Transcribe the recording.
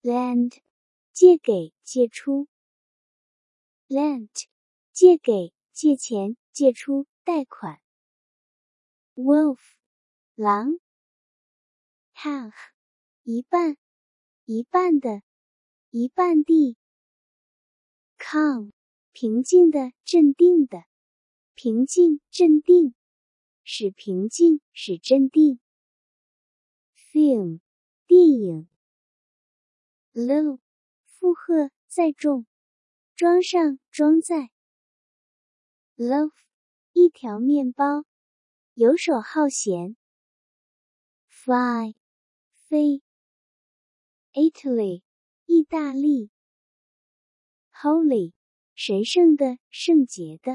lend 借给借出 lent 借给借钱借出贷款 wolf 狼 half 一半一半的一半地 calm 平静的镇定的平静镇定使平静使镇定 film 电影 low 负荷载重装上装在 loaf 一条面包游手好闲 fly 飞 Italy 意大利 holy 神圣的圣洁的